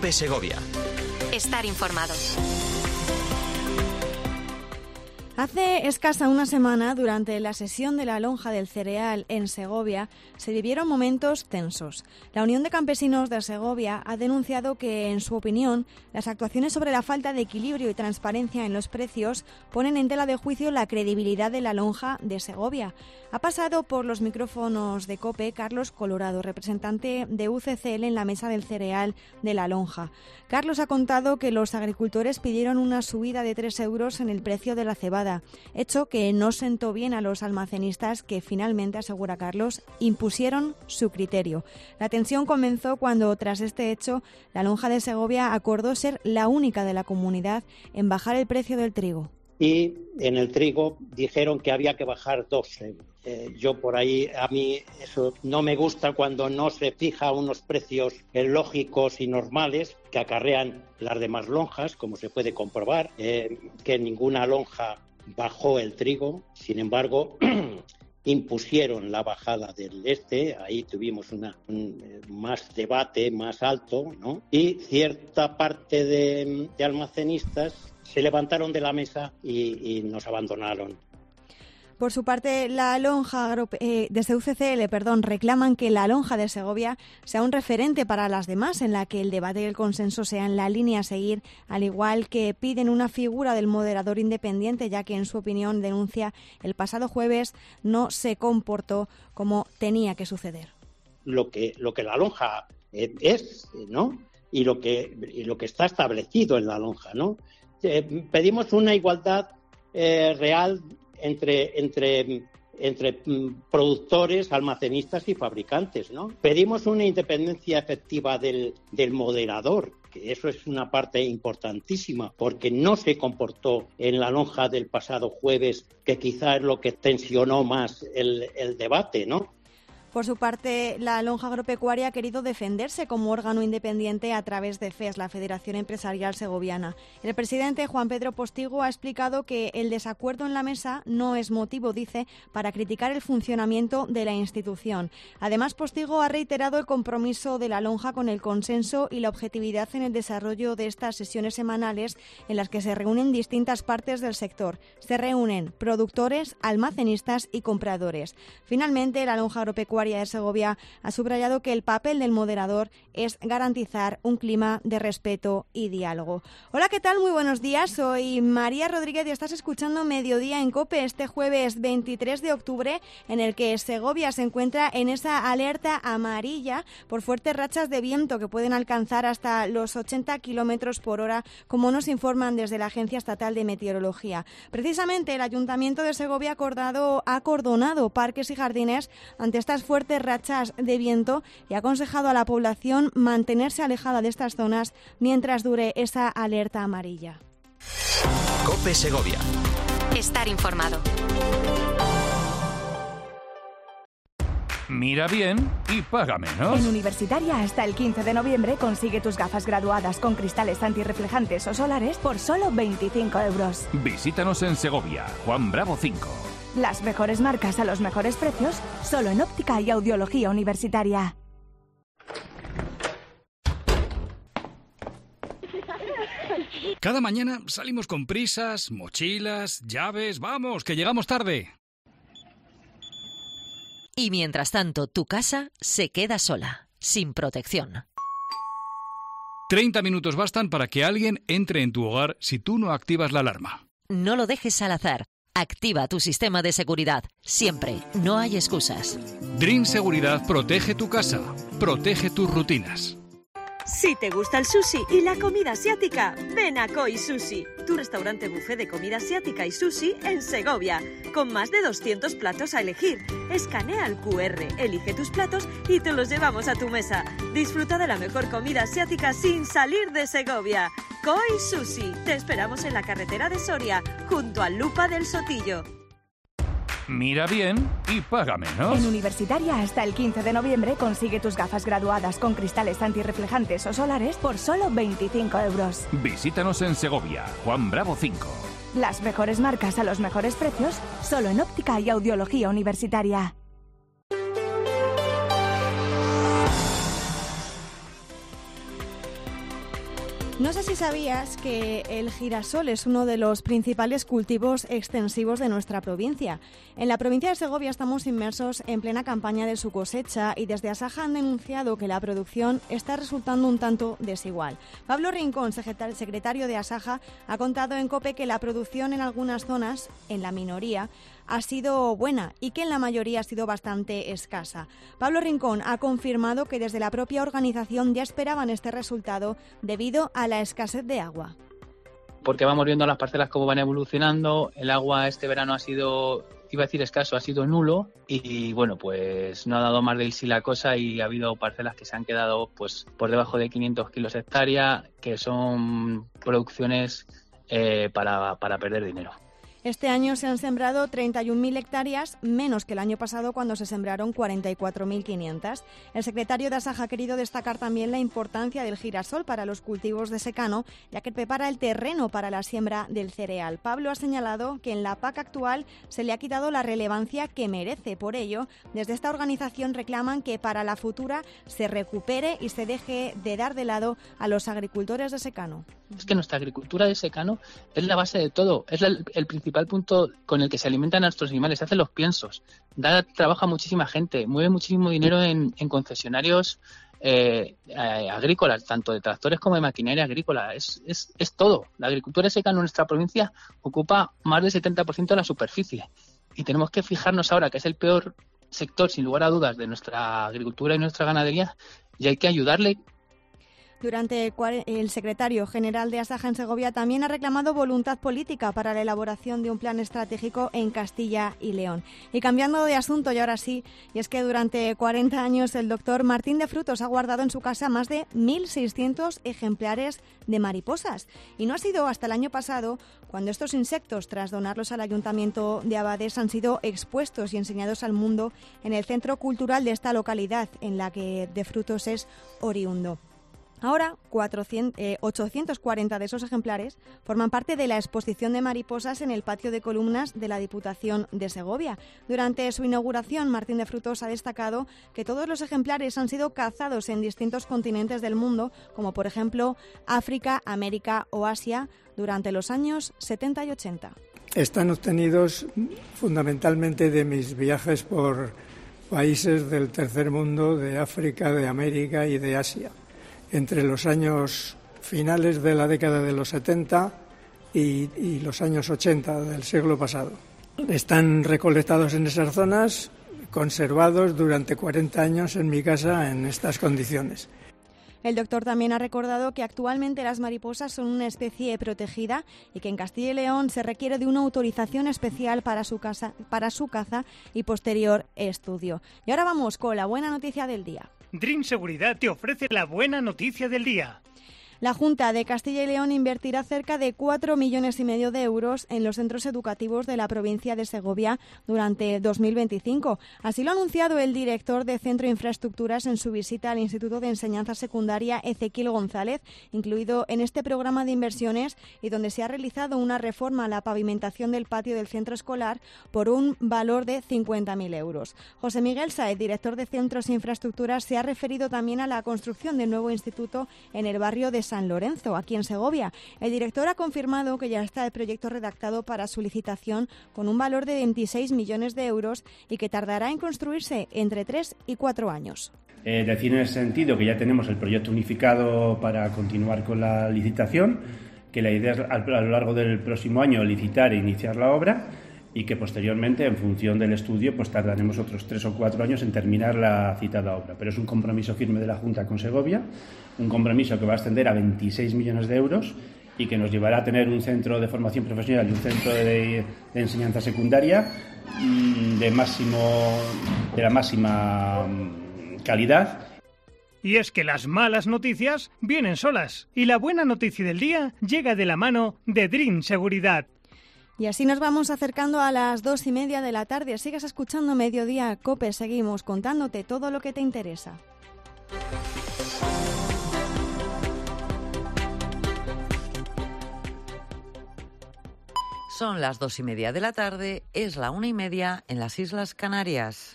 COPE Segovia. Estar informado. Hace escasa una semana, durante la sesión de la Lonja del Cereal en Segovia, se vivieron momentos tensos. La Unión de Campesinos de Segovia ha denunciado que, en su opinión, las actuaciones sobre la falta de equilibrio y transparencia en los precios ponen en tela de juicio la credibilidad de la Lonja de Segovia. Ha pasado por los micrófonos de COPE Carlos Colorado, representante de UCCL en la mesa del cereal de la Lonja. Carlos ha contado que los agricultores pidieron una subida de 3 euros en el precio de la cebada, hecho que no sentó bien a los almacenistas que finalmente, asegura Carlos, impusieron su criterio. La tensión comenzó cuando, tras este hecho, la Lonja de Segovia acordó ser la única de la comunidad en bajar el precio del trigo. Y en el trigo dijeron que había que bajar 2 euros. Yo por ahí, a mí eso no me gusta cuando no se fija unos precios lógicos y normales que acarrean las demás lonjas, como se puede comprobar, que ninguna lonja bajó el trigo. Sin embargo, impusieron la bajada del ahí tuvimos más debate, más alto, ¿no? Y cierta parte de almacenistas se levantaron de la mesa y nos abandonaron. Por su parte, la Lonja desde UCCL, reclaman que la Lonja de Segovia sea un referente para las demás, en la que el debate y el consenso sean la línea a seguir, al igual que piden una figura del moderador independiente, ya que, en su opinión, denuncia, el pasado jueves no se comportó como tenía que suceder. Lo que la Lonja es, ¿no? Y lo que está establecido en la Lonja, ¿no? Pedimos una igualdad real entre productores, almacenistas y fabricantes, ¿no? Pedimos una independencia efectiva del moderador, que eso es una parte importantísima, porque no se comportó en la Lonja del pasado jueves, que quizá es lo que tensionó más el debate, ¿no? Por su parte, la Lonja Agropecuaria ha querido defenderse como órgano independiente a través de FES, la Federación Empresarial Segoviana. El presidente, Juan Pedro Postigo, ha explicado que el desacuerdo en la mesa no es motivo, dice, para criticar el funcionamiento de la institución. Además, Postigo ha reiterado el compromiso de la Lonja con el consenso y la objetividad en el desarrollo de estas sesiones semanales en las que se reúnen distintas partes del sector. Se reúnen productores, almacenistas y compradores. Finalmente, la Lonja Agropecuaria de Segovia ha subrayado que el papel del moderador es garantizar un clima de respeto y diálogo. Hola, ¿qué tal? Muy buenos días. Soy María Rodríguez y estás escuchando Mediodía en COPE este jueves 23 de octubre, en el que Segovia se encuentra en esa alerta amarilla por fuertes rachas de viento que pueden alcanzar hasta los 80 kilómetros por hora, como nos informan desde la Agencia Estatal de Meteorología. Precisamente el Ayuntamiento de Segovia ha acordonado parques y jardines ante estas fuertes rachas de viento y ha aconsejado a la población mantenerse alejada de estas zonas mientras dure esa alerta amarilla. COPE Segovia. Estar informado. Mira bien y paga menos. En Universitaria, hasta el 15 de noviembre, consigue tus gafas graduadas con cristales antirreflejantes o solares por solo 25 euros. Visítanos en Segovia, Juan Bravo 5. Las mejores marcas a los mejores precios, solo en Óptica y Audiología Universitaria. Cada mañana salimos con prisas, mochilas, llaves. ¡Vamos, que llegamos tarde! Y mientras tanto, tu casa se queda sola, sin protección. 30 minutos bastan para que alguien entre en tu hogar si tú no activas la alarma. No lo dejes al azar. Activa tu sistema de seguridad. Siempre. No hay excusas. Dream Seguridad protege tu casa. Protege tus rutinas. Si te gusta el sushi y la comida asiática, ven a Koi Sushi, tu restaurante buffet de comida asiática y sushi en Segovia, con más de 200 platos a elegir. Escanea el QR, elige tus platos y te los llevamos a tu mesa. Disfruta de la mejor comida asiática sin salir de Segovia. Koi Sushi, te esperamos en la carretera de Soria, junto al Lupa del Sotillo. Mira bien y paga menos. En Universitaria, hasta el 15 de noviembre, consigue tus gafas graduadas con cristales antirreflejantes o solares por solo 25 euros. Visítanos en Segovia, Juan Bravo 5. Las mejores marcas a los mejores precios, solo en Óptica y Audiología Universitaria. No sé si sabías que el girasol es uno de los principales cultivos extensivos de nuestra provincia. En la provincia de Segovia estamos inmersos en plena campaña de su cosecha y desde Asaja han denunciado que la producción está resultando un tanto desigual. Pablo Rincón, secretario de Asaja, ha contado en COPE que la producción en algunas zonas, en la minoría, ha sido buena y que en la mayoría ha sido bastante escasa. Pablo Rincón ha confirmado que desde la propia organización ya esperaban este resultado debido a la escasez de agua. Porque vamos viendo las parcelas cómo van evolucionando, el agua este verano ha sido, iba a decir escaso, ha sido nulo y bueno, pues no ha dado más del sí la cosa y ha habido parcelas que se han quedado pues por debajo de 500 kilos hectárea, que son producciones para perder dinero. Este año se han sembrado 31.000 hectáreas, menos que el año pasado cuando se sembraron 44.500. El secretario de Asaja ha querido destacar también la importancia del girasol para los cultivos de secano, ya que prepara el terreno para la siembra del cereal. Pablo ha señalado que en la PAC actual se le ha quitado la relevancia que merece. Por ello, desde esta organización reclaman que para la futura se recupere y se deje de dar de lado a los agricultores de secano. Es que nuestra agricultura de secano es la base de todo, es el principal punto con el que se alimentan nuestros animales, se hacen los piensos, da trabajo a muchísima gente, mueve muchísimo dinero en concesionarios agrícolas, tanto de tractores como de maquinaria agrícola, es todo. La agricultura de secano en nuestra provincia ocupa más del 70% de la superficie y tenemos que fijarnos ahora que es el peor sector, sin lugar a dudas, de nuestra agricultura y nuestra ganadería y hay que ayudarle. Durante el secretario general de Asaja en Segovia también ha reclamado voluntad política para la elaboración de un plan estratégico en Castilla y León. Y cambiando de asunto, y ahora sí, y es que durante 40 años el doctor Martín de Frutos ha guardado en su casa más de 1.600 ejemplares de mariposas. Y no ha sido hasta el año pasado cuando estos insectos, tras donarlos al Ayuntamiento de Abadés, han sido expuestos y enseñados al mundo en el centro cultural de esta localidad, en la que de Frutos es oriundo. Ahora, 840 de esos ejemplares forman parte de la exposición de mariposas en el patio de columnas de la Diputación de Segovia. Durante su inauguración, Martín de Frutos ha destacado que todos los ejemplares han sido cazados en distintos continentes del mundo, como por ejemplo África, América o Asia, durante los años 70 y 80. Están obtenidos fundamentalmente de mis viajes por países del tercer mundo, de África, de América y de Asia, entre los años finales de la década de los 70 y los años 80 del siglo pasado. Están recolectados en esas zonas, conservados durante 40 años en mi casa en estas condiciones. El doctor también ha recordado que actualmente las mariposas son una especie protegida y que en Castilla y León se requiere de una autorización especial para su caza y posterior estudio. Y ahora vamos con la buena noticia del día. Dream Seguridad te ofrece la buena noticia del día. La Junta de Castilla y León invertirá cerca de 4,5 millones de euros en los centros educativos de la provincia de Segovia durante 2025. Así lo ha anunciado el director de Centro Infraestructuras en su visita al Instituto de Enseñanza Secundaria Ezequiel González, incluido en este programa de inversiones y donde se ha realizado una reforma a la pavimentación del patio del centro escolar por un valor de 50.000 euros. José Miguel Sáez, director de Centros e Infraestructuras, se ha referido también a la construcción del nuevo instituto en el barrio de San Lorenzo, aquí en Segovia. El director ha confirmado que ya está el proyecto redactado para su licitación con un valor de 26 millones de euros y que tardará en construirse entre 3 y 4 años. Decir en ese sentido que ya tenemos el proyecto unificado para continuar con la licitación, que la idea es a lo largo del próximo año licitar e iniciar la obra y que posteriormente, en función del estudio, pues tardaremos otros 3 o 4 años en terminar la citada obra. Pero es un compromiso firme de la Junta con Segovia, un compromiso que va a ascender a 26 millones de euros y que nos llevará a tener un centro de formación profesional y un centro de enseñanza secundaria de la máxima calidad. Y es que las malas noticias vienen solas y la buena noticia del día llega de la mano de Dream Seguridad. Y así nos vamos acercando a las 2:30 de la tarde. Sigues escuchando Mediodía COPE. Seguimos contándote todo lo que te interesa. Son las 2:30 de la tarde, es la 1:30 en las Islas Canarias.